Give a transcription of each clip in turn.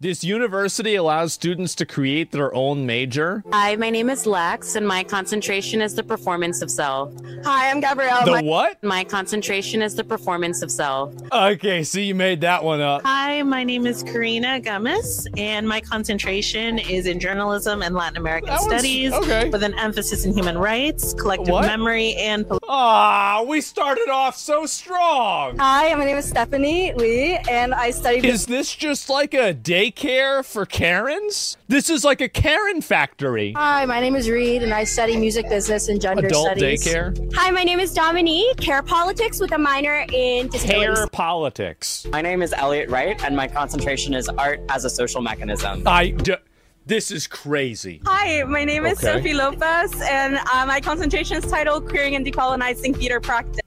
This university allows students to create their own major. Hi, my name is Lex, and my concentration is the performance of self. Hi, I'm Gabrielle. What? My concentration is the performance of self. Okay, so you made that one up. Hi, my name is Karina Gomez, and my concentration is in journalism and Latin American studies, with an emphasis in human rights, collective memory, and... We started off so strong. Hi, my name is Stephanie Lee, and I studied... Is this just like a daycare for Karens? This is like a Karen factory. Hi, my name is Reed, and I study music business and gender studies. Adult daycare? Hi, my name is Dominique, care politics with a minor in disabilities. Care politics. My name is Elliot Wright, and my concentration is art as a social mechanism. This is crazy. Hi, my name is Sophie Lopez, and my concentration is titled Queering and Decolonizing Theater Practice.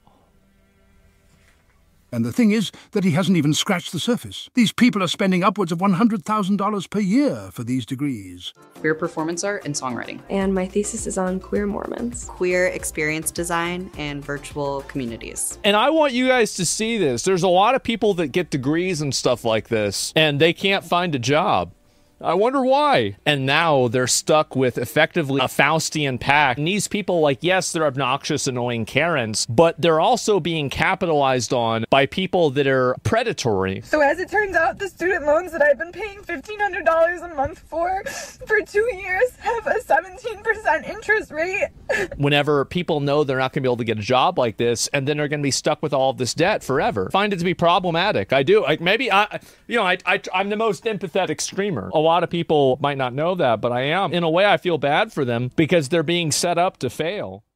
And the thing is that he hasn't even scratched the surface. These people are spending upwards of $100,000 per year for these degrees. Queer performance art and songwriting. And my thesis is on queer Mormons. Queer experience design and virtual communities. And I want you guys to see this. There's a lot of people that get degrees and stuff like this, and they can't find a job. I wonder why. And now they're stuck with effectively a Faustian pact. And these people, like, yes, they're obnoxious, annoying Karens, but they're also being capitalized on by people that are predatory. So as it turns out, the student loans that I've been paying $1,500 a month for 2 years have a 17% interest rate. Whenever people know they're not going to be able to get a job like this, and then they're going to be stuck with all of this debt forever. Find it to be problematic. I do. I'm the most empathetic streamer. A lot of people might not know that, but I am. In a way, I feel bad for them because they're being set up to fail.